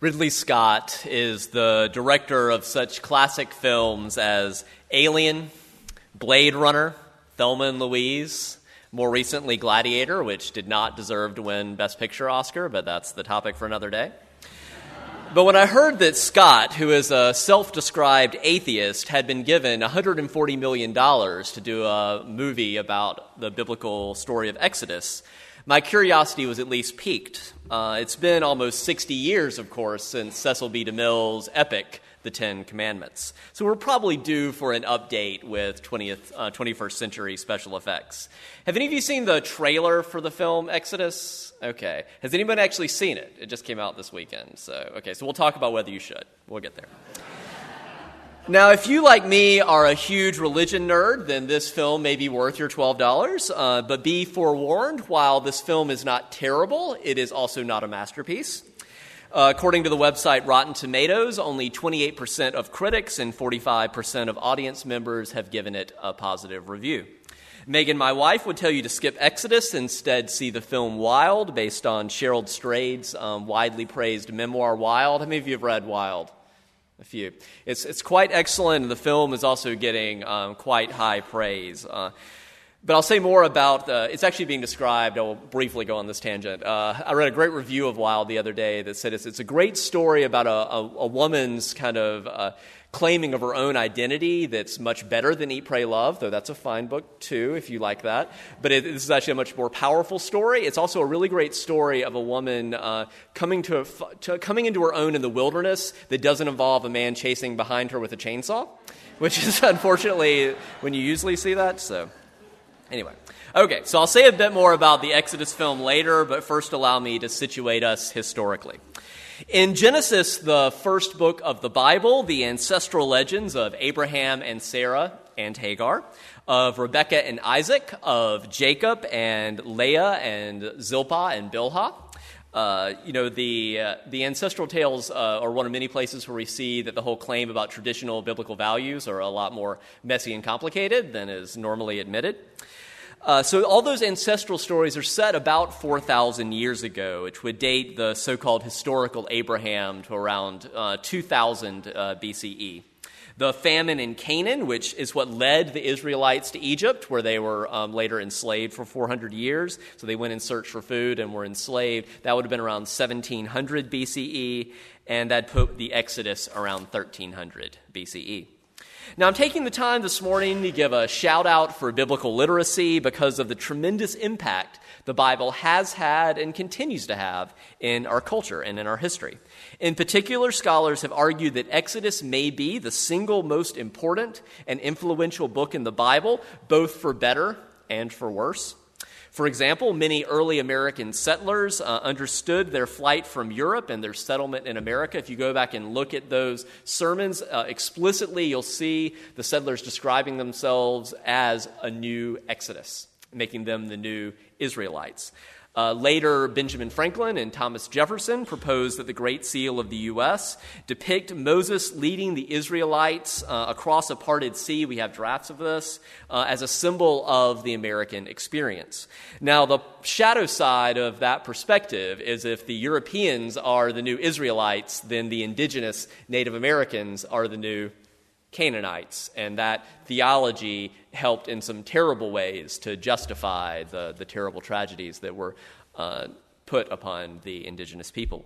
Ridley Scott is the director of such classic films as Alien, Blade Runner, Thelma and Louise, more recently Gladiator, which did not deserve to win Best Picture Oscar, but that's the topic for another day. But when I heard that Scott, who is a self-described atheist, had been given $140 million to do a movie about the biblical story of Exodus, my curiosity was at least piqued. It's been almost 60 years, of course, since Cecil B. DeMille's epic, The Ten Commandments. So we're probably due for an update with 21st century special effects. Have any of you seen the trailer for the film Exodus? Okay. Has anyone actually seen it? It just came out this weekend. So we'll talk about whether you should. We'll get there. Now, if you, like me, are a huge religion nerd, then this film may be worth your $12. But be forewarned, while this film is not terrible, it is also not a masterpiece. According to the website Rotten Tomatoes, only 28% of critics and 45% of audience members have given it a positive review. Megan, my wife, would tell you to skip Exodus, instead see the film Wild, based on Cheryl Strayed's widely praised memoir Wild. How many of you have read Wild? A few. It's quite excellent, and the film is also getting quite high praise. But I'll say more about it's actually being described. I will briefly go on this tangent. I read a great review of Wild the other day that said it's a great story about a woman's kind of claiming of her own identity that's much better than Eat, Pray, Love, though that's a fine book too, if you like that. But this is actually a much more powerful story. It's also a really great story of a woman coming into her own in the wilderness that doesn't involve a man chasing behind her with a chainsaw, which is unfortunately when you usually see that. So anyway. Okay, so I'll say a bit more about the Exodus film later, but first allow me to situate us historically. In Genesis, the first book of the Bible, the ancestral legends of Abraham and Sarah and Hagar, of Rebekah and Isaac, of Jacob and Leah and Zilpah and Bilhah. The ancestral tales are one of many places where we see that the whole claim about traditional biblical values are a lot more messy and complicated than is normally admitted. So all those ancestral stories are set about 4,000 years ago, which would date the so-called historical Abraham to around 2000 BCE. The famine in Canaan, which is what led the Israelites to Egypt, where they were later enslaved for 400 years. So they went in search for food and were enslaved. That would have been around 1700 BCE, and that put the Exodus around 1300 BCE. Now, I'm taking the time this morning to give a shout-out for biblical literacy because of the tremendous impact the Bible has had and continues to have in our culture and in our history. In particular, scholars have argued that Exodus may be the single most important and influential book in the Bible, both for better and for worse. For example, many early American settlers understood their flight from Europe and their settlement in America. If you go back and look at those sermons explicitly, you'll see the settlers describing themselves as a new Exodus, making them the new Israelites. Later, Benjamin Franklin and Thomas Jefferson proposed that the Great Seal of the U.S. depict Moses leading the Israelites across a parted sea. We have drafts of this as a symbol of the American experience. Now, the shadow side of that perspective is if the Europeans are the new Israelites, then the indigenous Native Americans are the new Canaanites, and that theology helped in some terrible ways to justify the terrible tragedies that were put upon the indigenous people.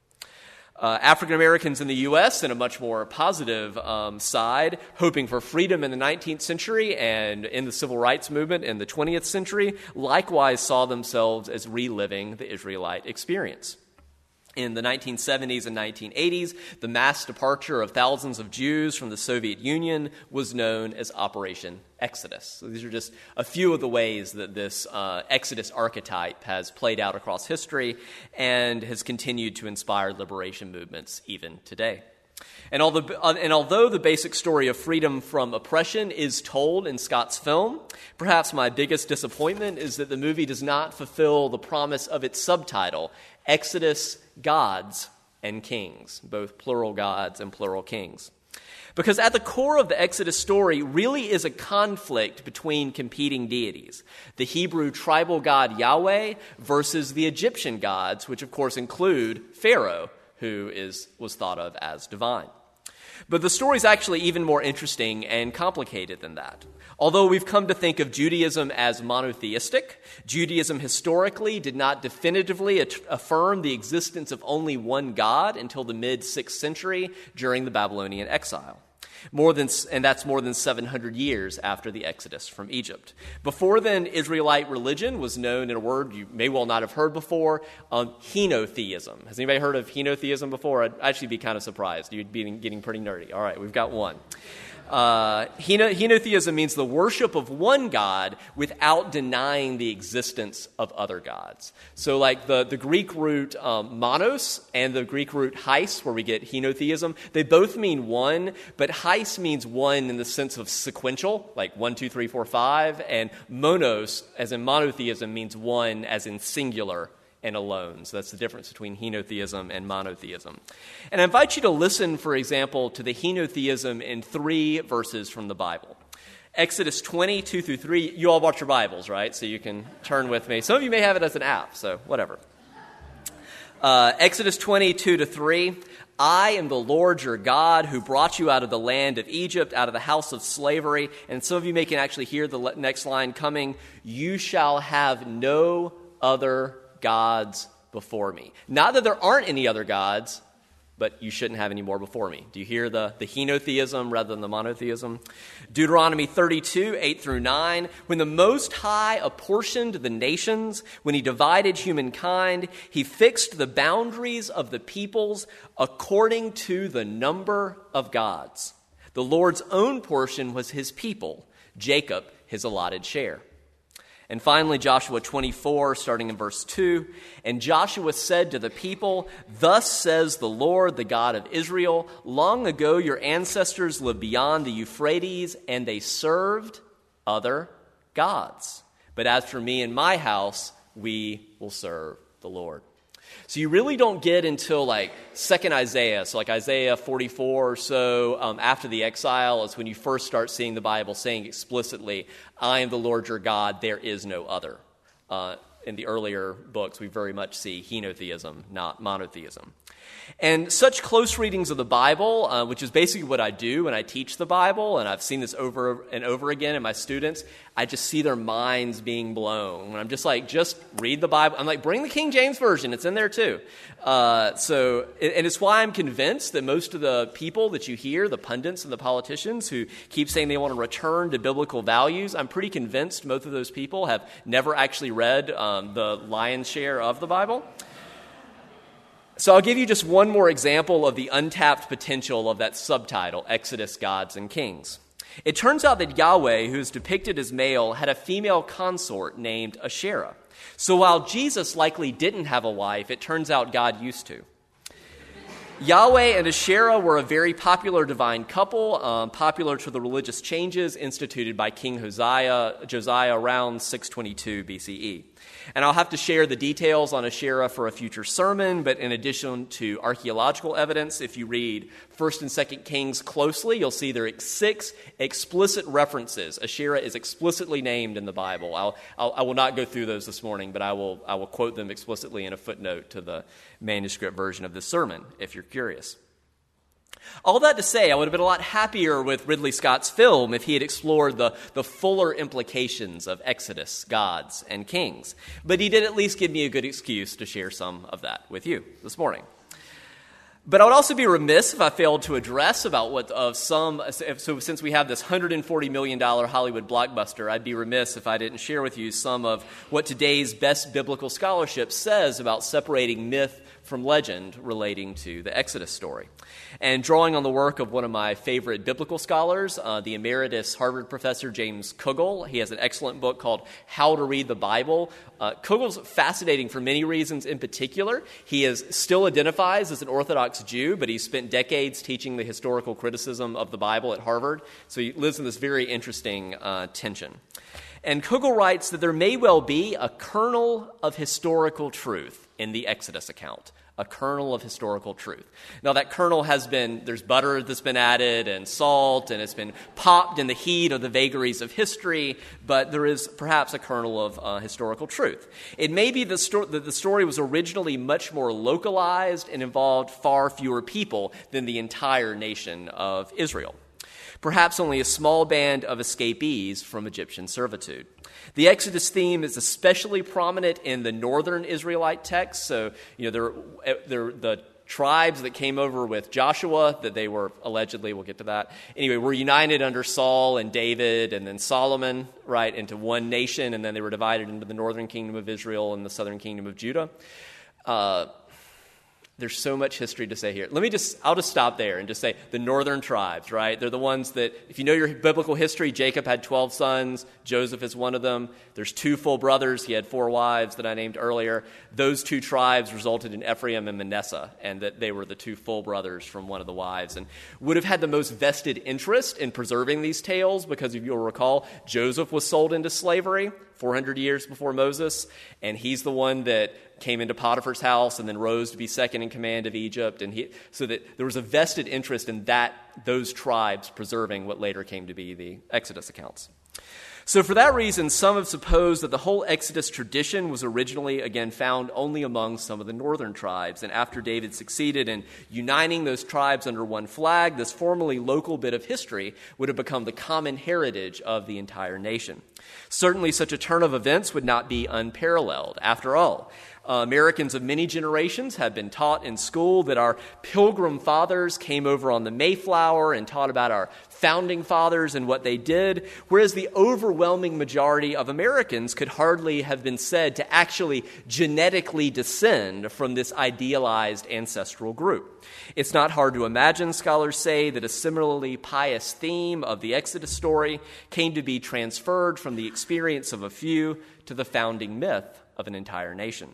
African Americans in the U.S., in a much more positive side, hoping for freedom in the 19th century and in the civil rights movement in the 20th century, likewise saw themselves as reliving the Israelite experience. In the 1970s and 1980s, the mass departure of thousands of Jews from the Soviet Union was known as Operation Exodus. So these are just a few of the ways that this Exodus archetype has played out across history and has continued to inspire liberation movements even today. And although the basic story of freedom from oppression is told in Scott's film, perhaps my biggest disappointment is that the movie does not fulfill the promise of its subtitle, Exodus, Gods and Kings, both plural gods and plural kings. Because at the core of the Exodus story really is a conflict between competing deities, the Hebrew tribal god Yahweh versus the Egyptian gods, which of course include Pharaoh, who was thought of as divine. But the story is actually even more interesting and complicated than that. Although we've come to think of Judaism as monotheistic, Judaism historically did not definitively affirm the existence of only one God until the mid-6th century during the Babylonian exile. And that's more than 700 years after the Exodus from Egypt. Before then, Israelite religion was known in a word you may well not have heard before, henotheism. Has anybody heard of henotheism before? I'd actually be kind of surprised. You'd be getting pretty nerdy. All right, we've got one. Henotheism means the worship of one God without denying the existence of other gods. So like the Greek root monos and the Greek root heis, where we get henotheism, they both mean one, but heis means one in the sense of sequential, like 1, 2, 3, 4, 5, and monos, as in monotheism, means one as in singular and alone. So that's the difference between henotheism and monotheism. And I invite you to listen, for example, to the henotheism in 3 verses from the Bible. Exodus 20, 2 through 3. You all bought your Bibles, right? So you can turn with me. Some of you may have it as an app, so whatever. Exodus 20, 2 to 3. I am the Lord your God who brought you out of the land of Egypt, out of the house of slavery. And some of you may can actually hear the next line coming. You shall have no other gods before me. Not that there aren't any other gods, but you shouldn't have any more before me. Do you hear the henotheism rather than the monotheism? Deuteronomy 32, 8 through 9. When the Most High apportioned the nations, when he divided humankind, he fixed the boundaries of the peoples according to the number of gods. The Lord's own portion was his people, Jacob his allotted share. And finally, Joshua 24, starting in verse 2, and Joshua said to the people, thus says the Lord, the God of Israel, long ago your ancestors lived beyond the Euphrates, and they served other gods. But as for me and my house, we will serve the Lord. So you really don't get until like 2nd Isaiah, so like Isaiah 44 or so after the exile is when you first start seeing the Bible saying explicitly, I am the Lord your God, there is no other. In the earlier books, we very much see henotheism, not monotheism. And such close readings of the Bible, which is basically what I do when I teach the Bible, and I've seen this over and over again in my students, I just see their minds being blown. When I'm just like, just read the Bible. I'm like, bring the King James Version. It's in there too. And it's why I'm convinced that most of the people that you hear, the pundits and the politicians who keep saying they want to return to biblical values, I'm pretty convinced most of those people have never actually read the lion's share of the Bible. So I'll give you just one more example of the untapped potential of that subtitle, Exodus, Gods, and Kings. It turns out that Yahweh, who is depicted as male, had a female consort named Asherah. So while Jesus likely didn't have a wife, it turns out God used to. Yahweh and Asherah were a very popular divine couple, popular to the religious changes instituted by King Josiah around 622 BCE. And I'll have to share the details on Asherah for a future sermon, but in addition to archaeological evidence, if you read 1st and 2nd Kings closely, you'll see there are 6 explicit references. Asherah is explicitly named in the Bible. I will not go through those this morning, but I will quote them explicitly in a footnote to the manuscript version of this sermon, if you're curious. All that to say, I would have been a lot happier with Ridley Scott's film if he had explored the fuller implications of Exodus, Gods, and Kings. But he did at least give me a good excuse to share some of that with you this morning. But I would also be remiss if I failed to address so since we have this $140 million Hollywood blockbuster, I'd be remiss if I didn't share with you some of what today's best biblical scholarship says about separating myth from legend relating to the Exodus story. And drawing on the work of one of my favorite biblical scholars, the emeritus Harvard professor James Kugel, he has an excellent book called How to Read the Bible. Kugel's fascinating for many reasons. In particular, he still identifies as an Orthodox Jew, but he spent decades teaching the historical criticism of the Bible at Harvard, so he lives in this very interesting tension. And Kugel writes that there may well be a kernel of historical truth in the Exodus account, a kernel of historical truth. Now that kernel there's butter that's been added and salt, and it's been popped in the heat of the vagaries of history, but there is perhaps a kernel of historical truth. It may be that the story was originally much more localized and involved far fewer people than the entire nation of Israel. Perhaps only a small band of escapees from Egyptian servitude. The Exodus theme is especially prominent in the northern Israelite texts. So, they're the tribes that came over with Joshua, that they were allegedly, we'll get to that, anyway, were united under Saul and David and then Solomon, right, into one nation, and then they were divided into the northern kingdom of Israel and the southern kingdom of Judah. There's so much history to say here. I'll just stop there and just say the northern tribes, right? They're the ones that, if you know your biblical history, Jacob had 12 sons. Joseph is one of them. There's 2 full brothers. He had 4 wives that I named earlier. Those 2 tribes resulted in Ephraim and Manasseh, and that they were the 2 full brothers from one of the wives, and would have had the most vested interest in preserving these tales because, if you'll recall, Joseph was sold into slavery 400 years before Moses, and he's the one that came into Potiphar's house and then rose to be second in command of Egypt, and so that there was a vested interest in those tribes preserving what later came to be the Exodus accounts. So for that reason, some have supposed that the whole Exodus tradition was originally, again, found only among some of the northern tribes. And after David succeeded in uniting those tribes under one flag, this formerly local bit of history would have become the common heritage of the entire nation. Certainly such a turn of events would not be unparalleled. After all, Americans of many generations have been taught in school that our Pilgrim fathers came over on the Mayflower and taught about our founding fathers and what they did, whereas the overwhelming majority of Americans could hardly have been said to actually genetically descend from this idealized ancestral group. It's not hard to imagine, scholars say, that a similarly pious theme of the Exodus story came to be transferred from the experience of a few to the founding myth of an entire nation.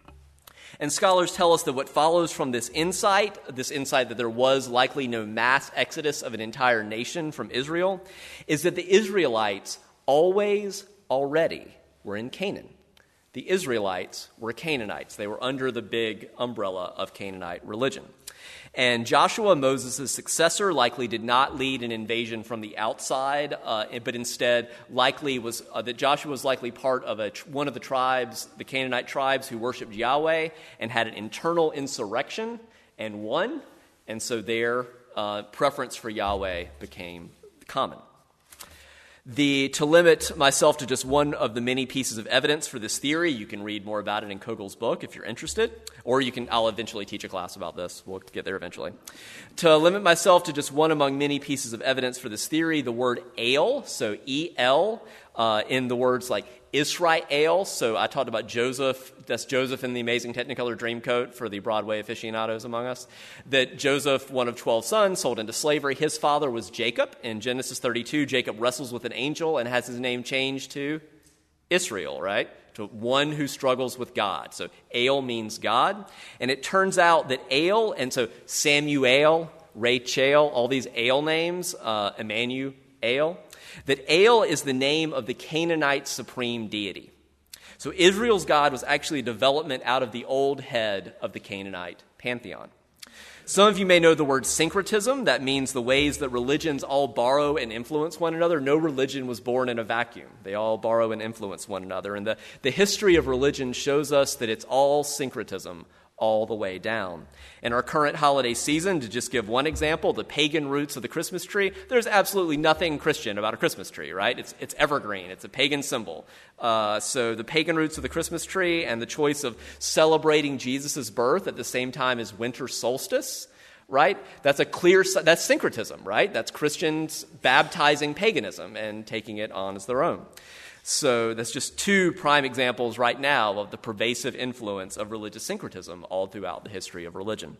And scholars tell us that what follows from this insight that there was likely no mass exodus of an entire nation from Israel, is that the Israelites already were in Canaan. The Israelites were Canaanites. They were under the big umbrella of Canaanite religion. And Joshua, Moses' successor, likely did not lead an invasion from the outside, but instead likely was that Joshua was likely part of one of the tribes, the Canaanite tribes, who worshipped Yahweh and had an internal insurrection and won. And so their preference for Yahweh became common. To limit myself to just one of the many pieces of evidence for this theory, you can read more about it in Kogel's book if you're interested, or I'll eventually teach a class about this. We'll get there eventually. To limit myself to just one among many pieces of evidence for this theory, the word El, so E-L, in the words like Israel. So I talked about Joseph. That's Joseph in the Amazing Technicolor Dreamcoat for the Broadway aficionados among us. That Joseph, one of 12 sons, sold into slavery. His father was Jacob. In Genesis 32, Jacob wrestles with an angel and has his name changed to Israel, right? To one who struggles with God. So El means God. And it turns out that El, and so Samuel, Rachel, all these El names, Emmanuel, that El is the name of the Canaanite supreme deity. So Israel's God was actually a development out of the old head of the Canaanite pantheon. Some of you may know the word syncretism. That means the ways that religions all borrow and influence one another. No religion was born in a vacuum. They all borrow and influence one another. And the history of religion shows us that it's all syncretism all the way down. In our current holiday season, to just give one example, the pagan roots of the Christmas tree, there's absolutely nothing Christian about a Christmas tree, right? It's evergreen. It's a pagan symbol. So the pagan roots of the Christmas tree and the choice of celebrating Jesus' birth at the same time as winter solstice, right? That's syncretism, right? That's Christians baptizing paganism and taking it on as their own. So that's just 2 prime examples right now of the pervasive influence of religious syncretism all throughout the history of religion.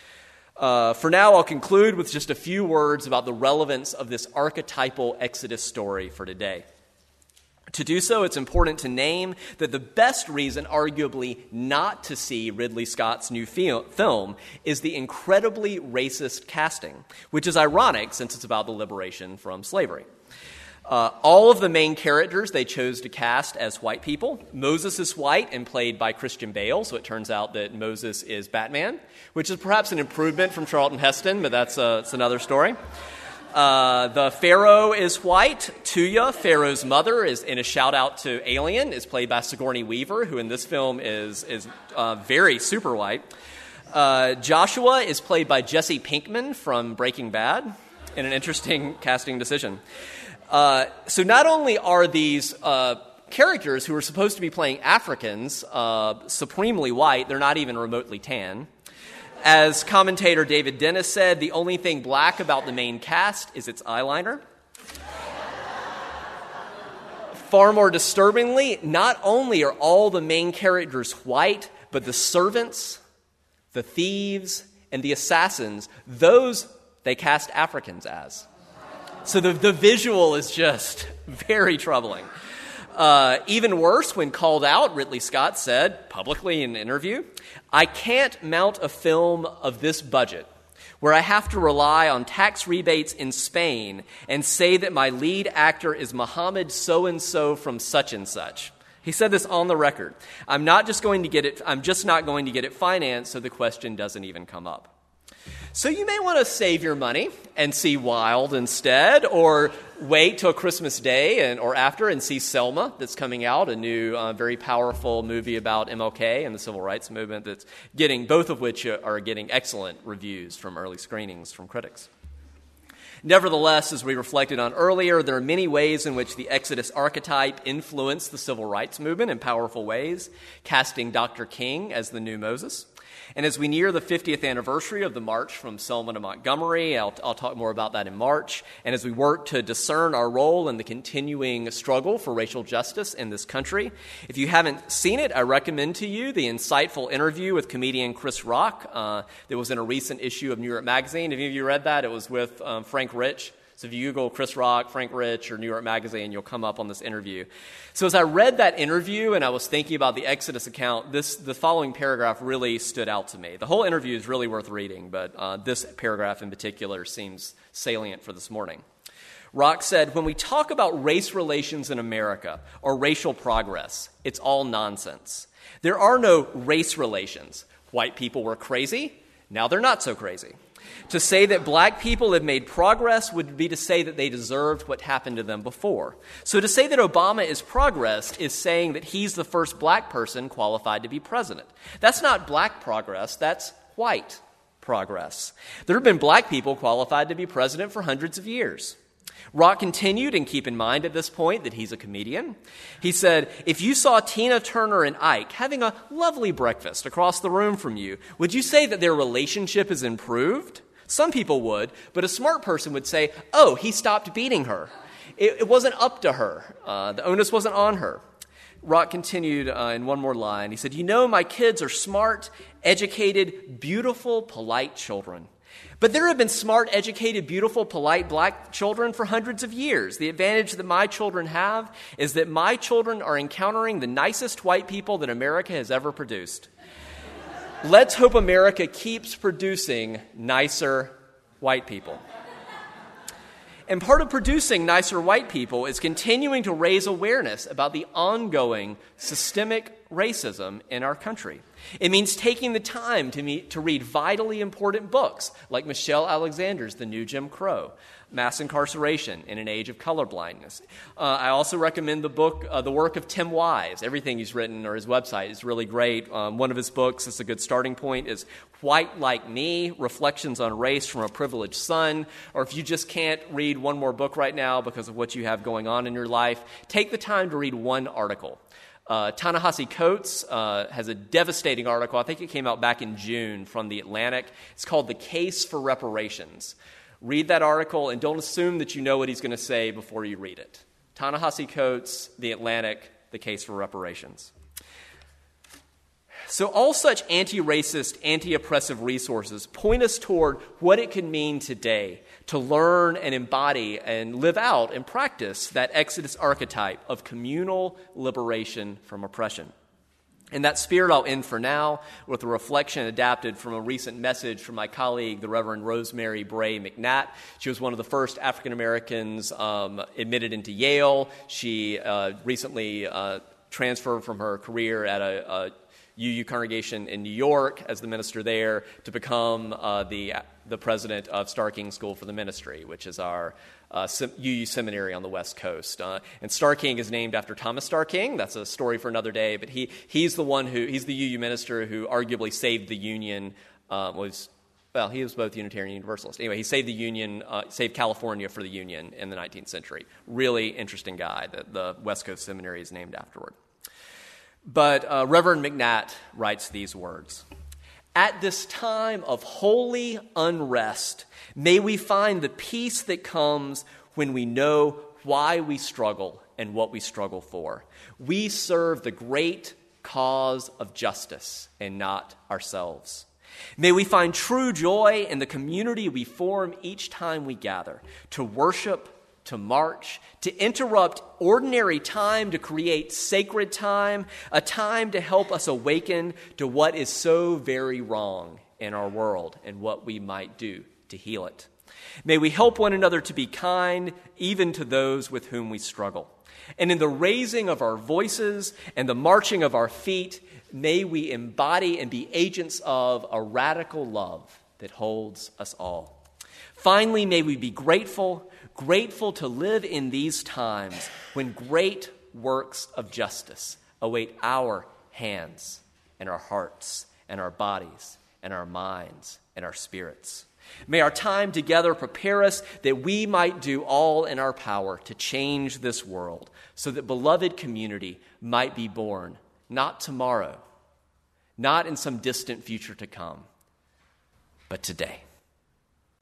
For now, I'll conclude with just a few words about the relevance of this archetypal Exodus story for today. To do so, it's important to name that the best reason, arguably, not to see Ridley Scott's new film is the incredibly racist casting, which is ironic since it's about the liberation from slavery. All of the main characters they chose to cast as white people. Moses is white and played by Christian Bale, so it turns out that Moses is Batman, which is perhaps an improvement from Charlton Heston, but that's another story. The Pharaoh is white. Tuya, Pharaoh's mother, is in a shout-out to Alien, is played by Sigourney Weaver, who in this film is very super white. Joshua is played by Jesse Pinkman from Breaking Bad, in an interesting casting decision. So not only are these characters who are supposed to be playing Africans supremely white, they're not even remotely tan. As commentator David Dennis said, the only thing black about the main cast is its eyeliner. Far more disturbingly, not only are all the main characters white, but the servants, the thieves, and the assassins, those they cast Africans as. So the visual is just very troubling. Even worse, when called out, Ridley Scott said publicly in an interview, "I can't mount a film of this budget where I have to rely on tax rebates in Spain and say that my lead actor is Mohammed so-and-so from such and such." He said this on the record. I'm just not going to get it financed, so the question doesn't even come up. So you may want to save your money and see Wild instead, or wait till Christmas Day or after and see Selma, that's coming out, a new, very powerful movie about MLK and the civil rights movement that's both of which are getting excellent reviews from early screenings from critics. Nevertheless, as we reflected on earlier, there are many ways in which the Exodus archetype influenced the civil rights movement in powerful ways, casting Dr. King as the new Moses. And as we near the 50th anniversary of the march from Selma to Montgomery, I'll talk more about that in March, and as we work to discern our role in the continuing struggle for racial justice in this country, if you haven't seen it, I recommend to you the insightful interview with comedian Chris Rock that was in a recent issue of New York Magazine. Have any of you read that? It was with Frank Rich. So if you Google Chris Rock, Frank Rich, or New York Magazine, you'll come up on this interview. So as I read that interview and I was thinking about the Exodus account, the following paragraph really stood out to me. The whole interview is really worth reading, but this paragraph in particular seems salient for this morning. Rock said, "When we talk about race relations in America or racial progress, it's all nonsense. There are no race relations. White people were crazy. Now they're not so crazy. To say that black people have made progress would be to say that they deserved what happened to them before. So to say that Obama is progressed is saying that he's the first black person qualified to be president. That's not black progress, that's white progress. There have been black people qualified to be president for hundreds of years." Rock continued, and keep in mind at this point that he's a comedian. He said, "If you saw Tina Turner and Ike having a lovely breakfast across the room from you, would you say that their relationship is improved? Some people would, but a smart person would say, oh, he stopped beating her. It wasn't up to her. The onus wasn't on her." Rock continued in one more line. He said, "You know, my kids are smart, educated, beautiful, polite children. But there have been smart, educated, beautiful, polite black children for hundreds of years. The advantage that my children have is that my children are encountering the nicest white people that America has ever produced. Let's hope America keeps producing nicer white people." And part of producing nicer white people is continuing to raise awareness about the ongoing systemic racism in our country. It means taking the time to read vitally important books like Michelle Alexander's The New Jim Crow, Mass Incarceration in an Age of Colorblindness. I also recommend the work of Tim Wise. Everything he's written, or his website, is really great. One of his books, it's a good starting point, is White Like Me, Reflections on Race from a Privileged Son. Or if you just can't read one more book right now because of what you have going on in your life, take the time to read one article. Ta-Nehisi Coates has a devastating article. I think it came out back in June from The Atlantic. It's called The Case for Reparations. Read that article and don't assume that you know what he's going to say before you read it. Ta-Nehisi Coates, The Atlantic, The Case for Reparations. So all such anti-racist, anti-oppressive resources point us toward what it could mean today to learn and embody and live out and practice that Exodus archetype of communal liberation from oppression. In that spirit, I'll end for now with a reflection adapted from a recent message from my colleague, the Reverend Rosemary Bray McNatt. She was one of the first African Americans admitted into Yale. She recently transferred from her career at a UU congregation in New York as the minister there to become the president of Starr King School for the Ministry, which is our UU seminary on the West Coast. And Starr King is named after Thomas Starr King. That's a story for another day, but he's the UU minister who arguably saved the Union, he was both Unitarian and Universalist. Anyway, he saved the Union, saved California for the Union in the 19th century. Really interesting guy that the West Coast Seminary is named afterward. But Reverend McNatt writes these words: "At this time of holy unrest, may we find the peace that comes when we know why we struggle and what we struggle for. We serve the great cause of justice and not ourselves. May we find true joy in the community we form each time we gather, to worship, to march, to interrupt ordinary time to create sacred time, a time to help us awaken to what is so very wrong in our world and what we might do to heal it. May we help one another to be kind, even to those with whom we struggle. And in the raising of our voices and the marching of our feet, may we embody and be agents of a radical love that holds us all. Finally, may we be grateful to live in these times when great works of justice await our hands and our hearts and our bodies and our minds and our spirits. May our time together prepare us that we might do all in our power to change this world so that beloved community might be born, not tomorrow, not in some distant future to come, but today."